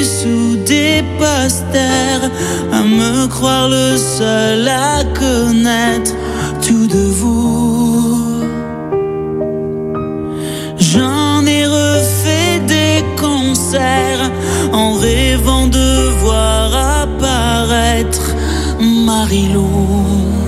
vue sous des posters, à me croire le seul à connaître tout de vous. J'en ai refait des concerts en rêvant de voir apparaître Marie-Lou.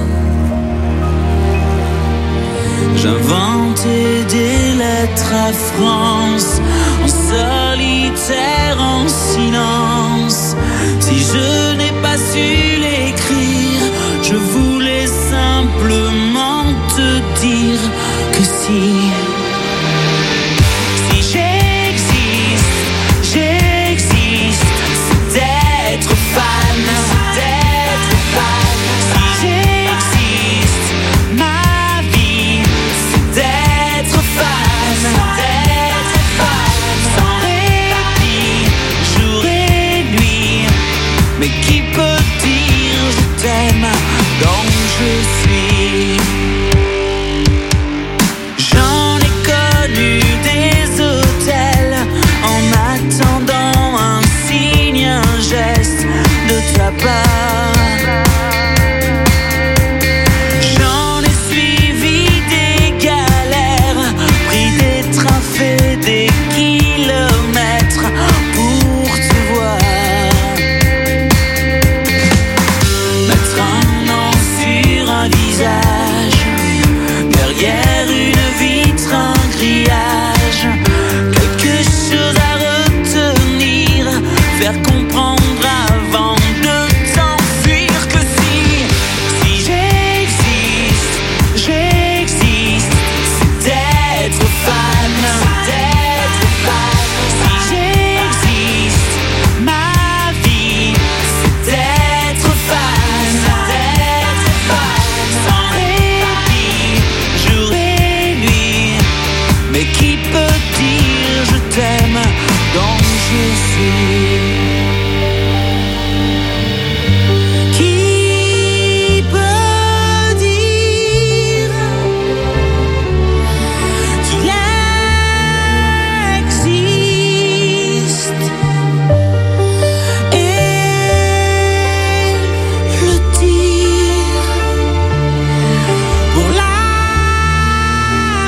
J'inventais des lettres à France, en solitaire, en silence. Si je n'ai pas su l'écrire, je voulais simplement te dire que si j'existe, j'existe, c'est d'être fan, c'est d'être fan. Si j'existe, ma vie, c'est d'être fan, d'être fan. Sans répit, jour et nuit. Mais qui peut dire je t'aime donc je suis. J'en ai connu des hôtels en attendant un signe, un geste de ta part. J'en ai suivi des galères, pris des trains, fait des kilomètres pour te voir. Mettre un nom sur un visage, derrière une vitre, un grillage, quelque chose à retenir, faire comprendre avant de t'enfuir que si j'existe, j'existe, c'est d'être fan, d'être fan. Si j'existe, ma vie, c'est d'être fan, d'être fan. Sans répit, jour et nuit. Mais qui peut dire je t'aime donc je suis. Qui peut dire qu'il existe et le dire pour la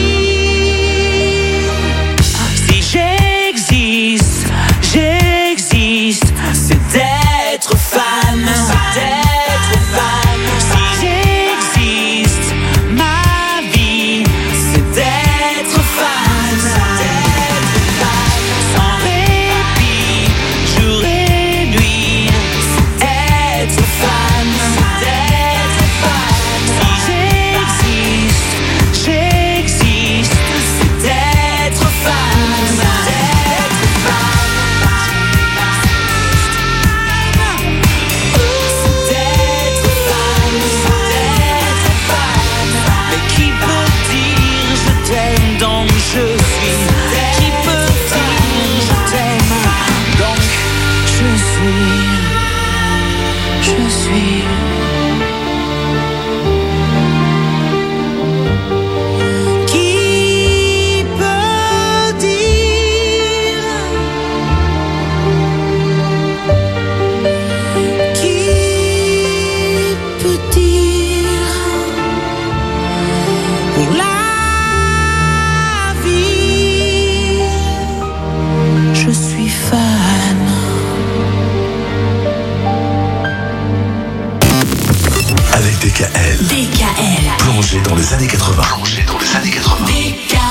vie. Si j'existe, j'existe, c'est d'être fan, d'être fan. Si j'existe, ma vie, c'est d'être fan, d'être fan. Sans répit, jour et nuit, c'est être fan, d'être fan. Si j'existe, j'existe, c'est d'être fan, d'être fan. C'est d'être fan, d'être fan. Mais qui peut dire je t'aime donc je suis. Qui peut dire je t'aime donc je suis. Je suis. Qui peut dire, qui peut dire pour la vie, je suis fan. Avec DKL. Plongé dans les années 80. DKL.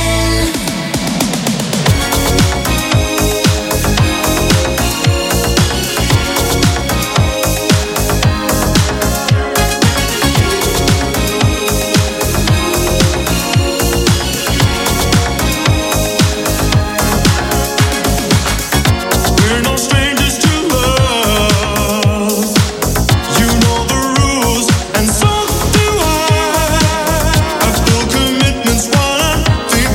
We're no strangers to love. You know the rules, and so do I. I've still commitments while I'm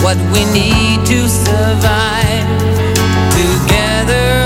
what we need to survive together.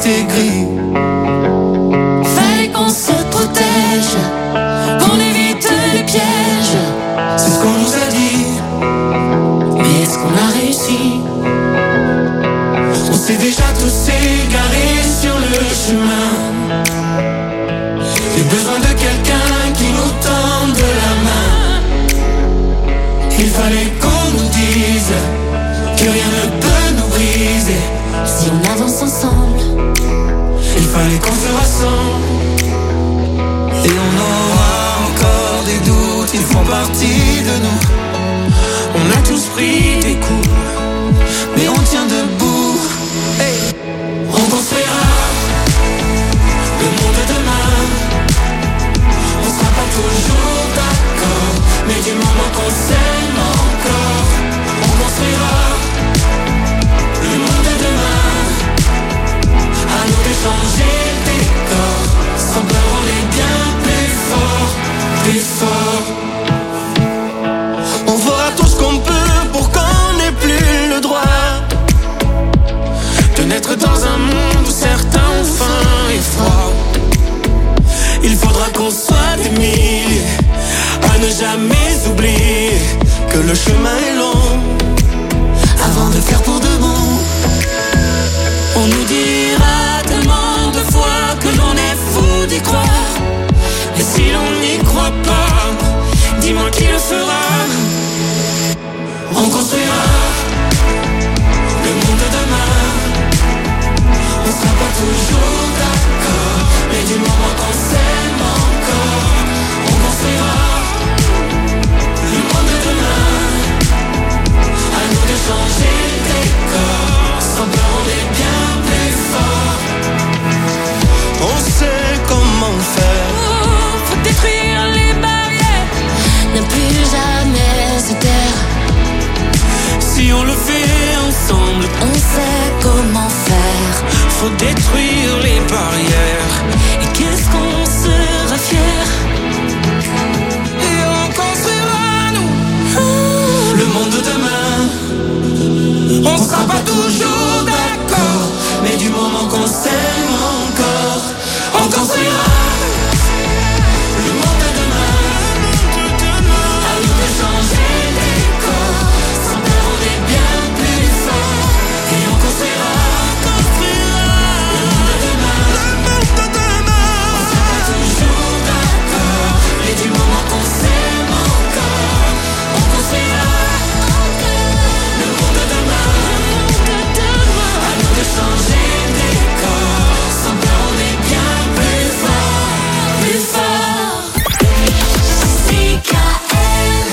était gris. Fallait qu'on se protège, qu'on évite les pièges. C'est ce qu'on nous a dit. Mais est-ce qu'on a réussi? On s'est déjà tous égarés sur le chemin. J'ai besoin de quelqu'un qui nous tende la main. Il fallait qu'on nous dise que rien ne peut nous briser. Si on avance ensemble, il fallait qu'on se rassemble. Et on aura encore des doutes, ils font partie de nous. On a tous pris des coups, mais on tient debout. Hey. On construira le monde de demain. On sera pas toujours d'accord, mais du moment qu'on s'aime encore, on construira le monde de demain. À nous de changer le décor. Sans peur on est bien plus fort, plus fort. On fera tout ce qu'on peut pour qu'on n'ait plus le droit de naître dans un monde où certains ont faim et froid. Il faudra qu'on soit des milliers à ne jamais oublier que le chemin est long avant de faire pour de bon. On nous dira tellement de fois que l'on est fou d'y croire. Et si l'on n'y croit pas, dis-moi qui le fera. On construira le monde de demain. On sera pas toujours d'accord, mais du moment qu'on s'aime encore, on construira le monde de demain. À nous de changer le décor. Sans peur on est bien plus fort. On sait comment faire. faut détruire les barrières, ne plus jamais se taire. Si on le fait ensemble, on sait comment faire. Faut détruire les barrières. Et qu'est-ce qu'on sera fier. Et on construira nous le monde de demain. On sera pas toujours d'accord, mais du moment qu'on s'aime encore, on construira le monde de demain. À nous de changer le décor. Sans peur on est bien plus fort. Et on construira le monde de demain. On sera pas toujours d'accord, mais du moment qu'on s'aime encore, on construira le monde de demain. À nous de changer le décor. Sans peur on est bien plus fort, plus fort. DKL.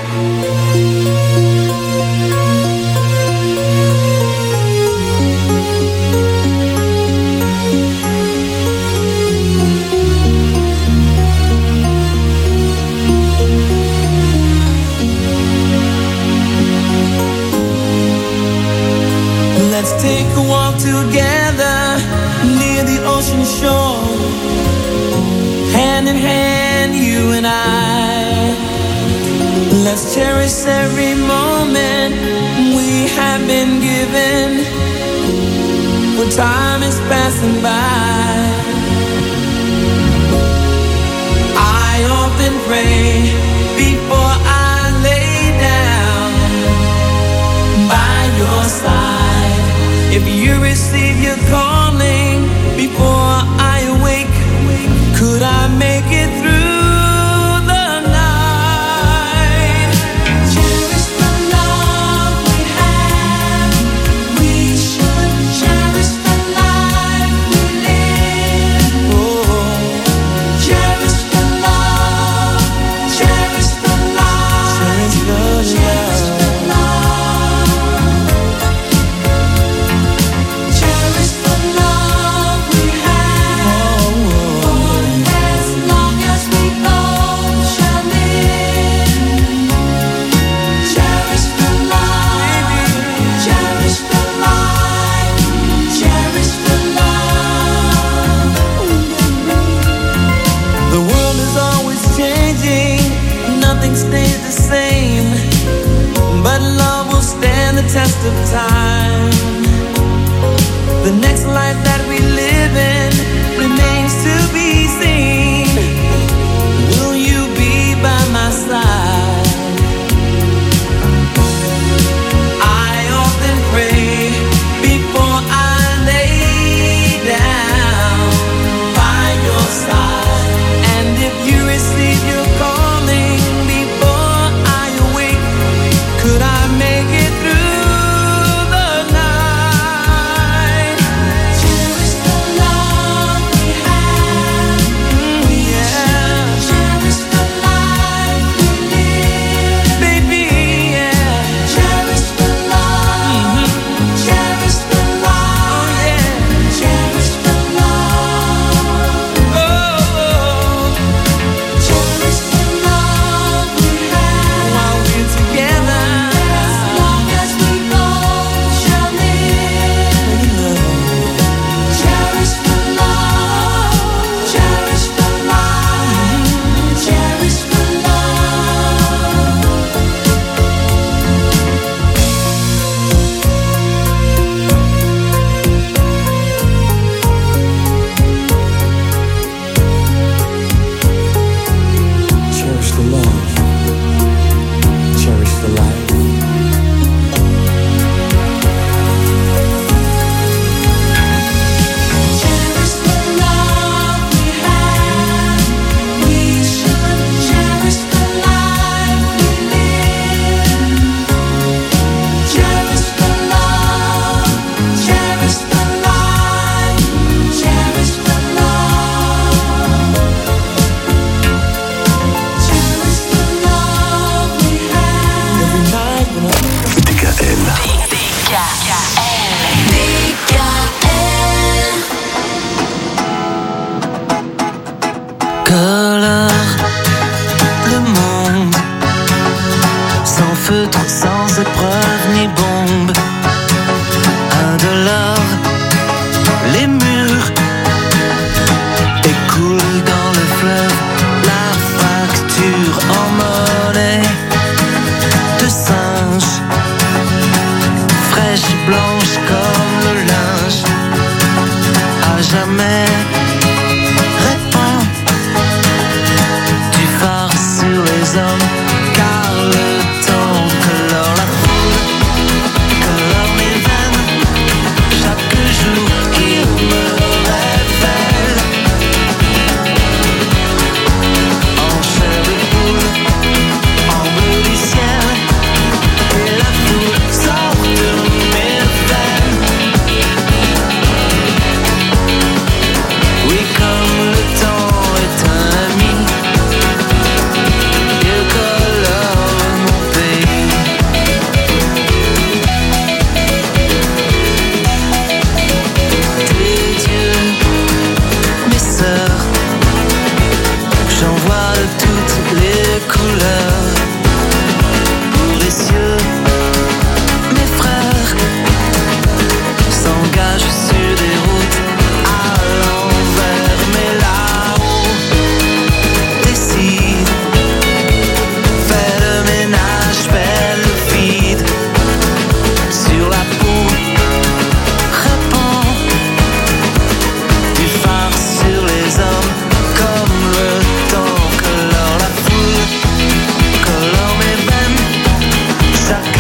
Let's take a walk together near the ocean shore. Hand in hand, you and I. Let's cherish every moment we have been given, where time is passing by. I often pray before I lay down by your side. If you receive your calling before I awake, could I make it through the night? Cherish the love we have. We should cherish the life we live. Cherish the love. Cherish the life. Cherish the Cherish the love. Cherish the love we have. For as long as we both shall live. Cherish the love. Cherish the life. Cherish the love. The world is always changing, nothing stays the same, but love will stand the test of time. The next life that we live in remains to be seen. Will you be by my side? I often pray before I lay down by your side. And if you receive your calling before I awake, could I make it through the night? Cherish the love we have. Yeah. Cherish the life we live. Baby, yeah. Cherish the love. Cherish the love. Oh, yeah. Cherish the love. Oh. Cherish the love we have. While we're together. As long as we both shall live. Cherish the love. Cherish the life. Cherish the love. Cherish the love. Cherish the life. Cherish the love we have. We should cherish the life we live. Cherish the love. Cherish the life. Cherish the love. Cherish the love we have. Every night when DKL. Colore le monde, sans feutre, sans épreuve ni bombe. Indolore, les murs écoulent dans le fleuve la facture en monnaie de singe, fraîche et blanche comme le linge. À jamais répand du phare sur les hommes, car le temps colore la foule, colore mes veines. Chaque jour il me révèle en chair de poule, en bleu du ciel, et la foule sort de mes veines. Oui, comme le temps est un ami, il colore mon pays. Tes yeux, mes sœurs, j'en vois de toutes les couleurs. Pour les cieux, mes frères s'engagent sur des routes à l'envers, mais là-haut décide, fais le ménage, fais le vide sur la peau, répand du phare sur les hommes, comme le temps colore la foule, colore mes veines. Chaque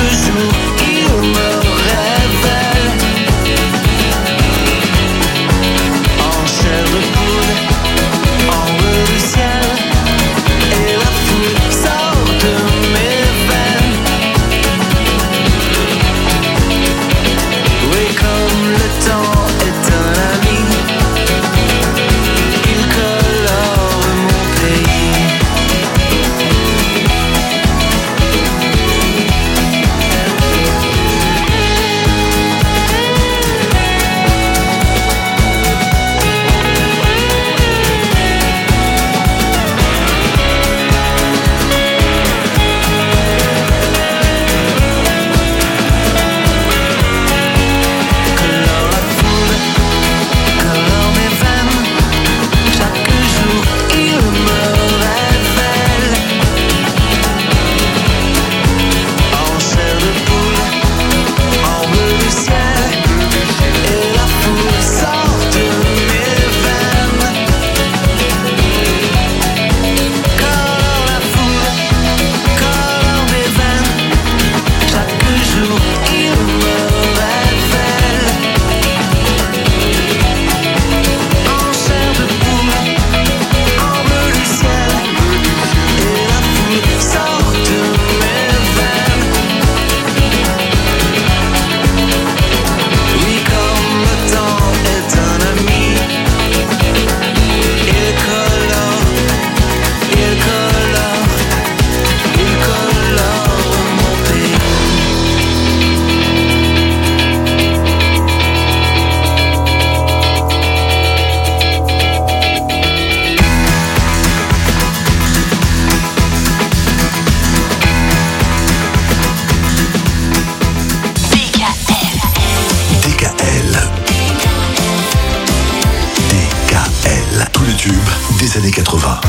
années 80.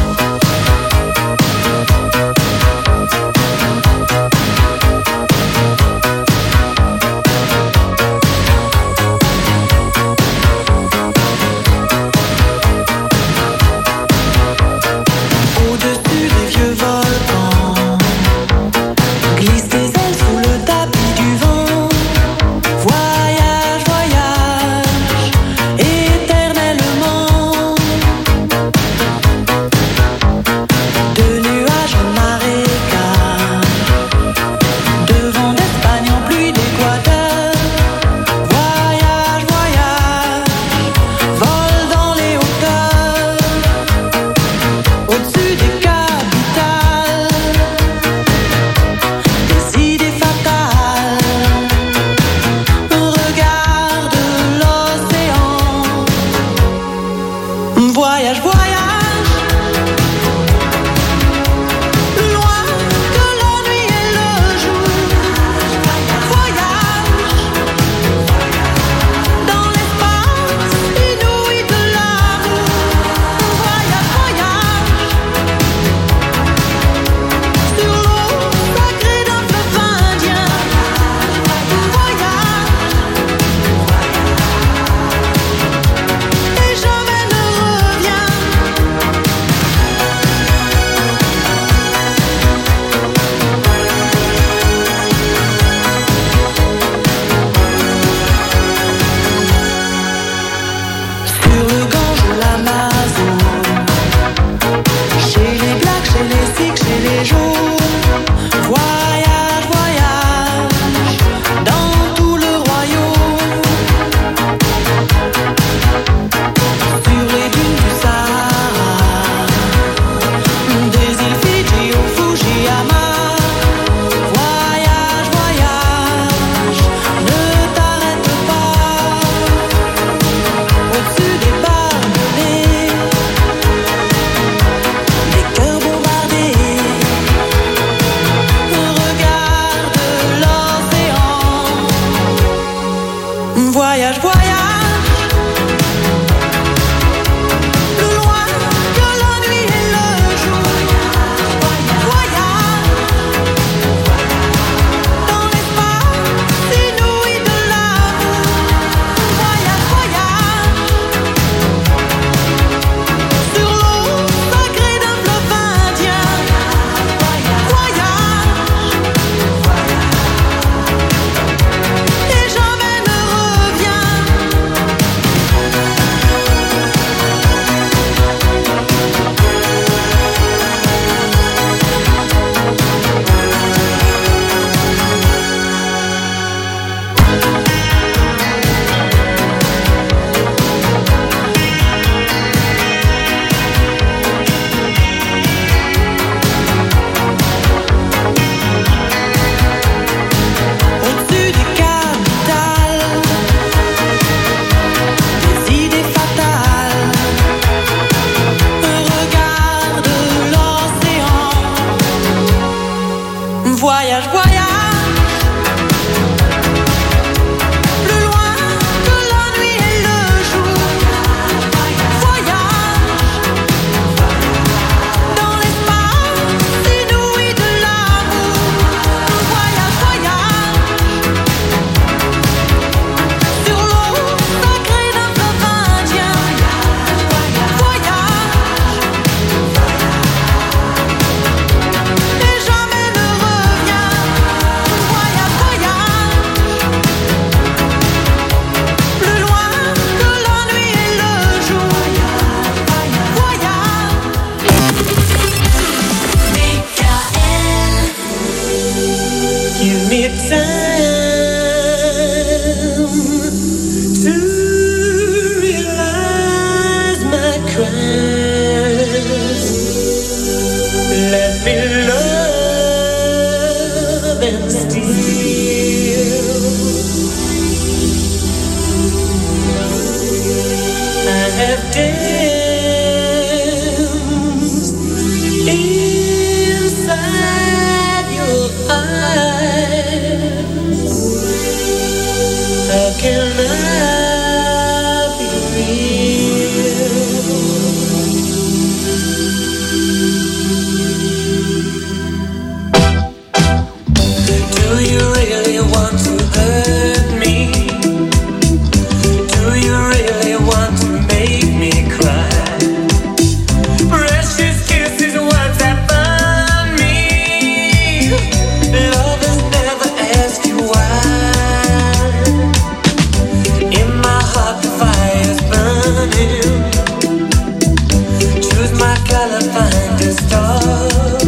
to stop.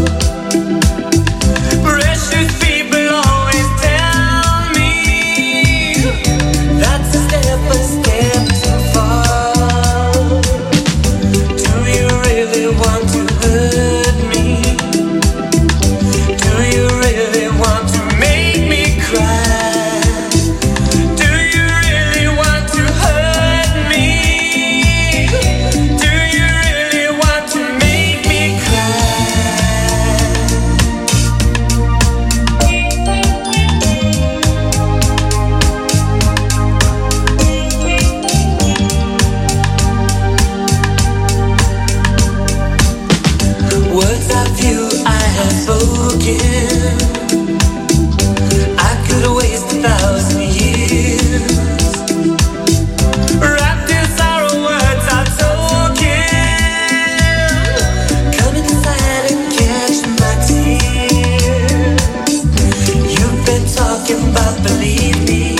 Precious people always tell me that's a step too far. Do you really want to hurt me? Do you really want to make me cry? Do you really want to hurt me? Do you really want to make me cry? Words of you I have spoken, I could waste 1,000 years. Wrapped in sorrow, words are token. Come inside and catch my tears. You've been talking about believe me.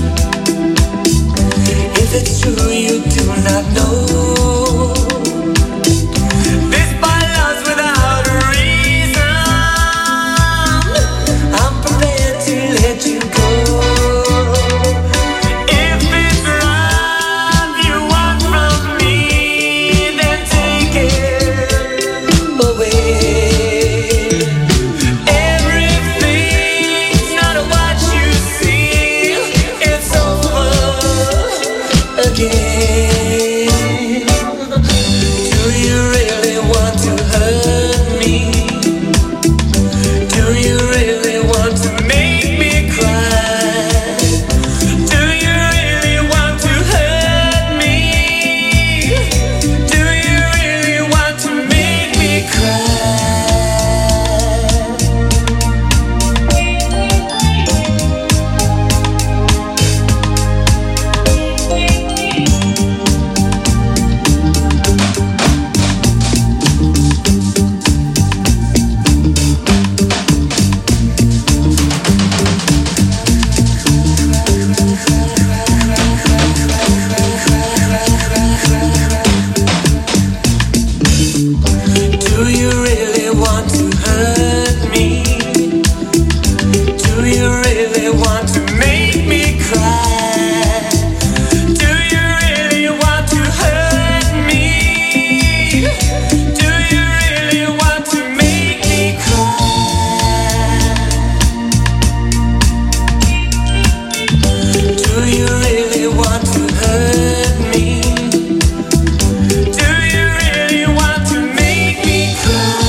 If it's true, you do not know. This by love's without a reason. I'm prepared to let you go. If it's love you want from me, then take it away. Everything's not what you see. It's over again. Do you really want to hurt me? Do you really want to make me cry? Do you really want to hurt me? Do you really want to make me cry? Do you really want to hurt me? Do you really want to make me cry? Do you really want to hurt me? Do you really want to make me cry? Do you really want to hurt me? Do you really want to make me cry?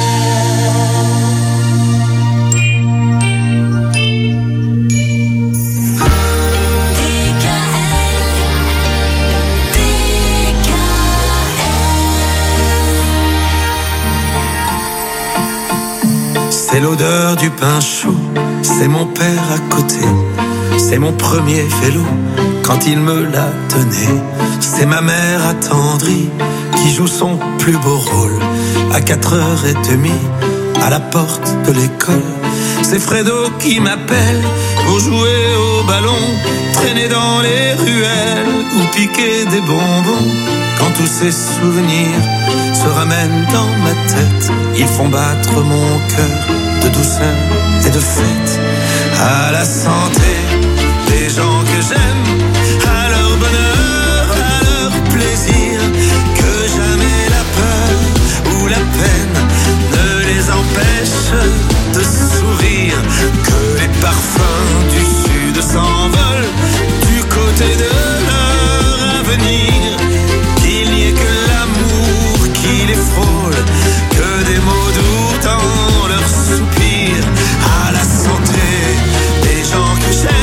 C'est l'odeur du pain chaud, c'est mon père à côté, c'est mon premier vélo quand il me l'a donné. C'est ma mère attendrie qui joue son plus beau rôle à 4h30 à la porte de l'école. C'est Fredo qui m'appelle pour jouer au ballon, traîner dans les ruelles ou piquer des bonbons. Quand tous ces souvenirs se ramènent dans ma tête, ils font battre mon cœur de douceur et de fête. À la santé des gens que j'aime, à leur bonheur, à leur plaisir, que jamais la peur ou la peine ne les empêche de sourire, que les parfums du sud s'envolent du côté de leur avenir, qu'il n'y ait que l'amour qui les frôle, que des mots doux dans leurs soupirs. À la santé des gens que j'aime,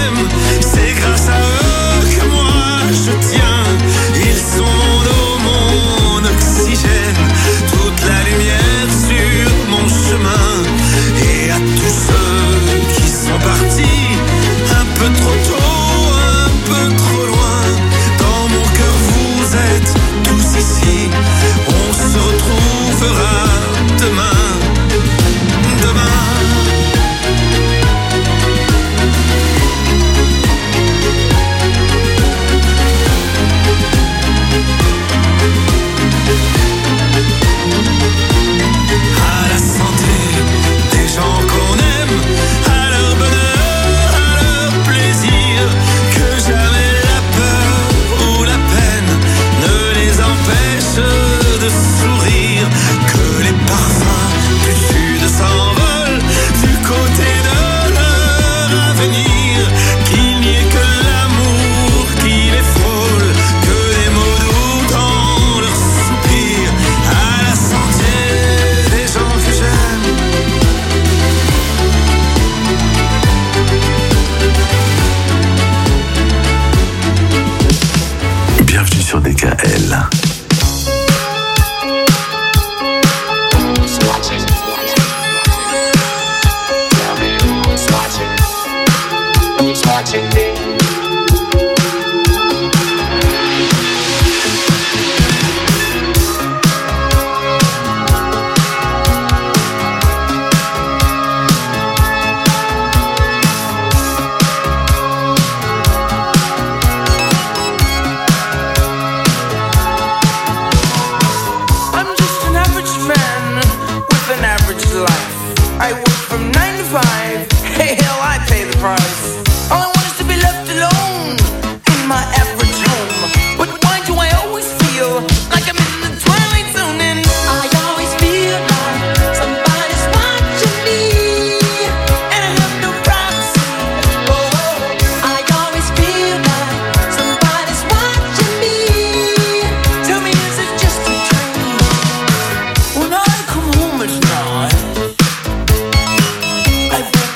I work from 9 to 5. Hey, hell, I pay the price. All I want is to be left alone in my average home. But why do I always feel like I'm in the twilight zone? And I always feel like somebody's watching me, I have no privacy. I always feel like somebody's watching me. Tell me, is it just a dream? When I come home at night, I bet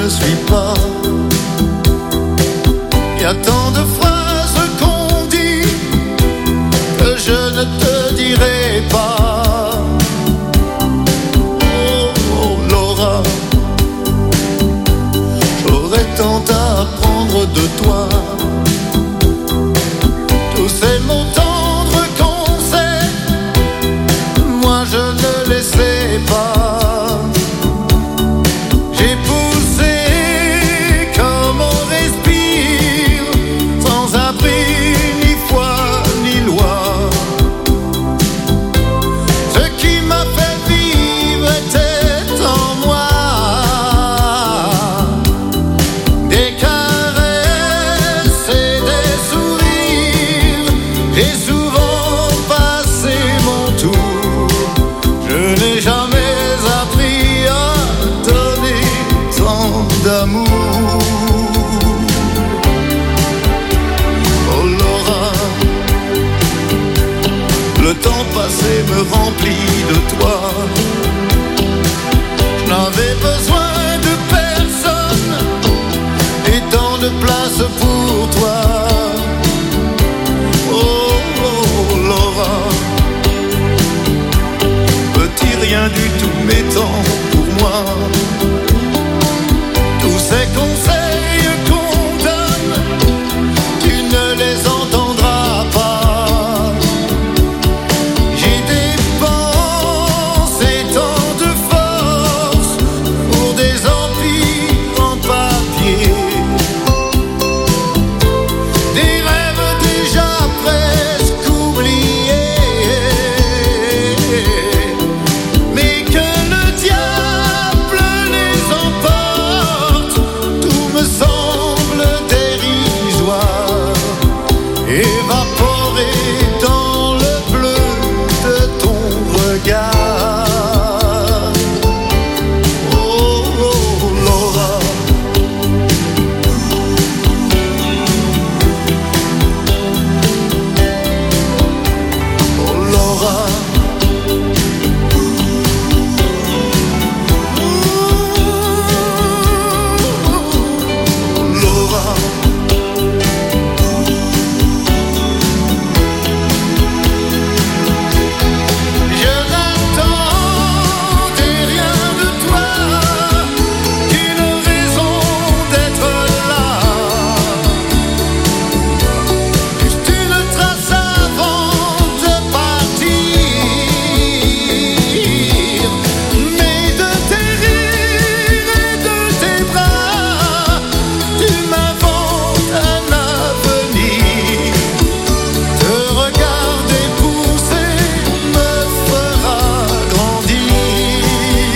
ne suis pas. Il y a tant de phrases qu'on dit que je ne te dirai pas. Oh, oh Laura, j'aurais tant à apprendre de toi. Tous ces mots tendres qu'on sait, moi je ne les sais pas. J'ai poussé comme on respire, sans abri ni foi ni loi. Ce qui m'a fait vivre était en moi. Des caresses et des sourires, j'ai souvent passé mon tour. Je n'ai jamais appris à donner tant d'amour. Oh Laura, le temps passé me remplit de toi. Je n'avais besoin de personne et tant de place pour toi. Oh, oh Laura, petit rien du tout m'étant pour moi. Tous ces conseils qu'on donne, tu ne les entendras pas. J'ai dépensé tant de force pour des empires en papier, des rêves déjà presque oubliés. Mais que le diable les emporte, tout me semble dérisoire, évaporé dans le bleu de ton regard. Oh, oh Laura, oh Laura. Laura, je n'attendais rien de toi qu'une raison d'être là, juste une trace avant de partir. Mais de tes rires et de tes bras, tu m'inventes un avenir. Te regarder pousser me fera grandir.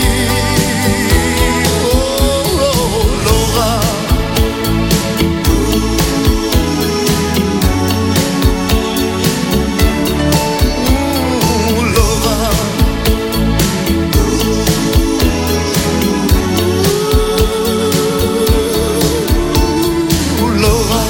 Oh, oh Laura, Laura. Laura,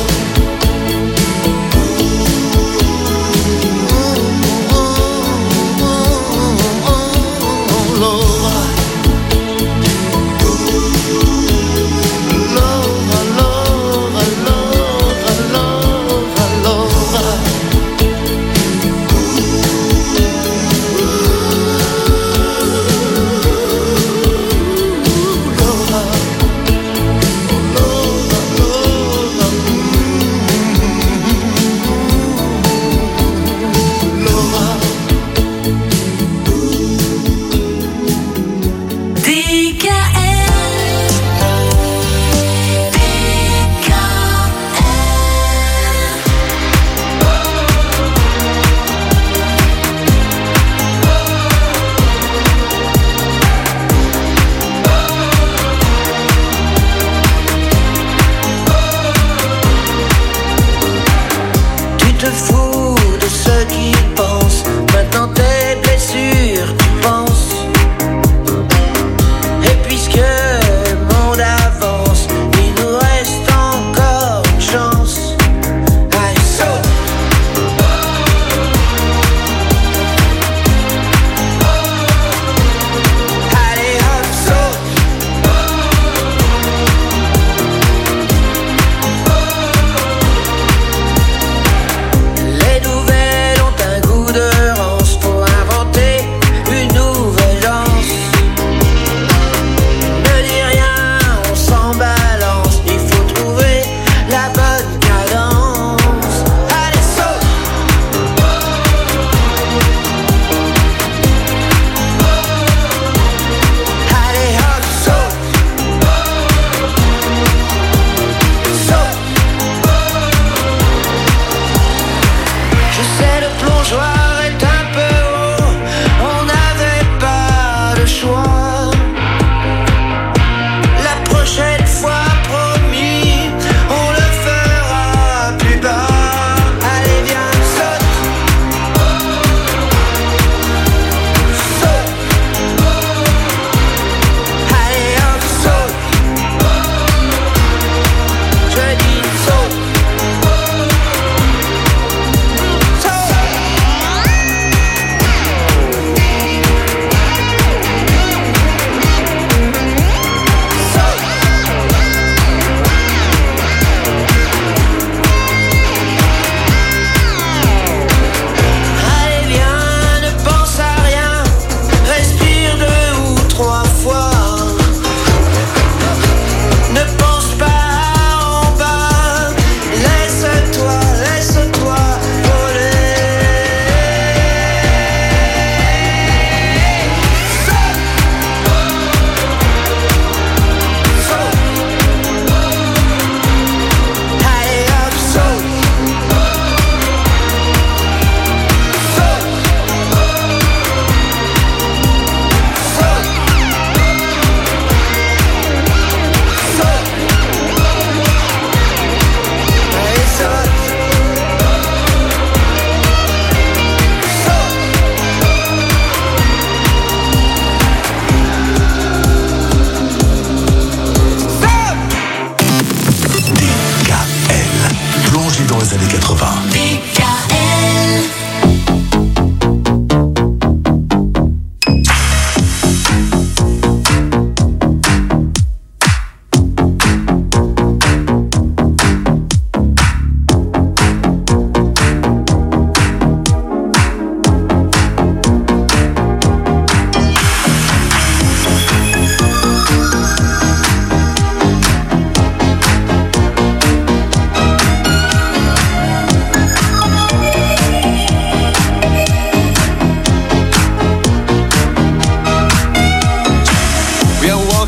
tu te fous de ceux qui pensent. Maintenant tes blessures, tu penses. Et puisque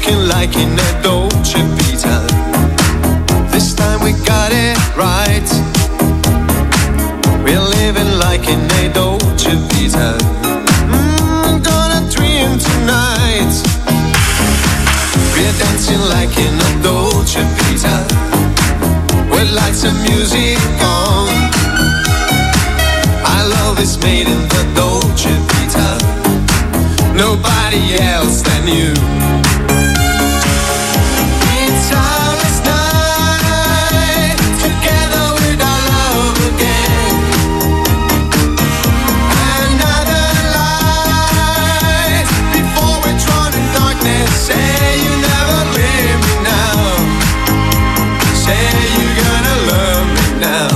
walking like in a Dolce Vita. This time we got it right. We're living like in a Dolce Vita. Gonna dream tonight. We're dancing like in a Dolce Vita. With lights and music on. Our love is made in the Dolce Vita. Nobody else than you. It's our last night together with our love again. Another light before we're drawn in darkness. Say you never leave me now. Say you're gonna love me now.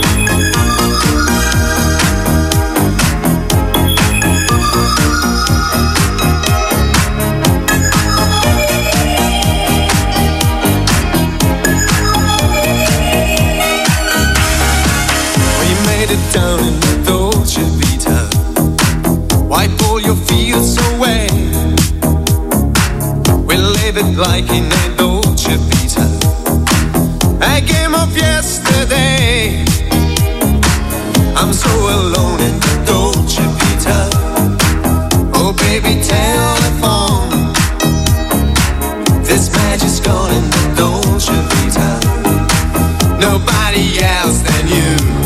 Down in the Dolce Vita. Wipe all your fears away. We live it like in a Dolce Vita. A game of yesterday. I'm so alone in the Dolce Vita. Oh baby, telephone. This magic's gone in the Dolce Vita. Nobody else than you.